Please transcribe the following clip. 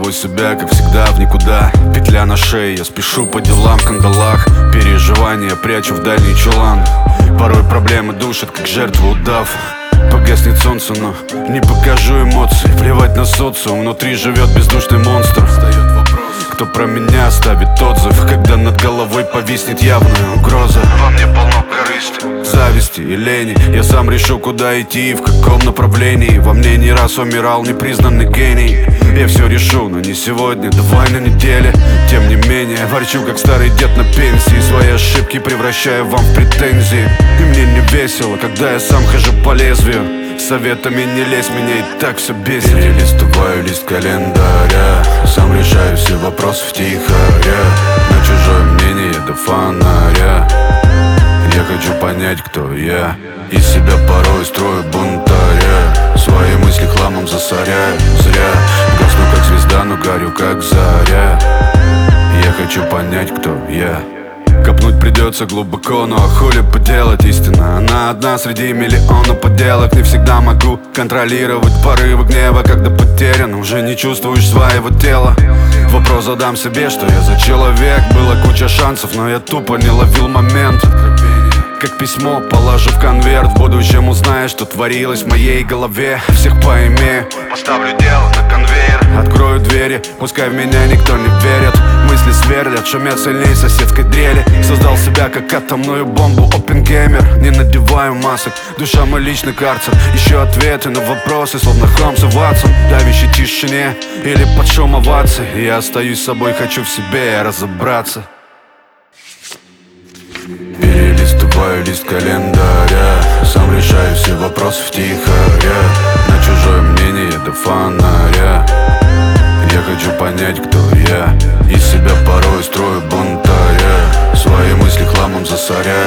собой себя, как всегда, в никуда. Петля на шее, я спешу по делам в кандалах. Переживания прячу в дальний чулан. Порой проблемы душат, как жертва удав. Погаснет солнце, но не покажу эмоций. Плевать на социум, внутри живет бездушный монстр. Встает вопрос, кто про меня оставит отзыв, когда над головой повиснет явная угроза. Во мне полно корысти, зависти и лени. Я сам решу, куда идти и в каком направлении. Во мне не раз умирал непризнанный гений. Я все решу, но не сегодня, давай на неделе. Тем не менее, ворчу, как старый дед на пенсии. Свои ошибки превращаю вам в претензии. И мне не весело, когда я сам хожу по лезвию. Советами не лезь, меня и так все бесит. Перелистываю лист календаря, сам решаю все вопросы втихаря. На чужое мнение до фонаря. Я хочу понять, кто я. Из себя порой строю бунтаря. Свои мысли хламом засоряю. Зря гасну как звезда, но горю как заря. Я хочу понять, кто я. Копнуть придется глубоко, но хули поделать, истина она одна среди миллиона подделок. Не всегда могу контролировать порывы гнева, когда потерян, уже не чувствуешь своего тела. Вопрос задам себе, что я за человек. Была куча шансов, но я тупо не ловил момент. Как письмо положу в конверт. В будущем узнаешь, что творилось в моей голове. Всех поимею, поставлю дело на конвейер. Открою двери, пускай в меня никто не верит. Мысли сверлят, шумят сильнее соседской дрели. Создал себя как атомную бомбу, опенгеймер. Не надеваю масок, душа мой личный карцер. Ищу ответы на вопросы, словно Холмс и Ватсон. Давящей тишине или под шум оваций. Я остаюсь собой, хочу в себе разобраться. Перелистываю лист календаря, сам решаю все вопросы втихаря. На чужое мнение до фонаря. Я хочу понять, кто я. Из себя порой строю бунтаря. Свои мысли хламом засоряю.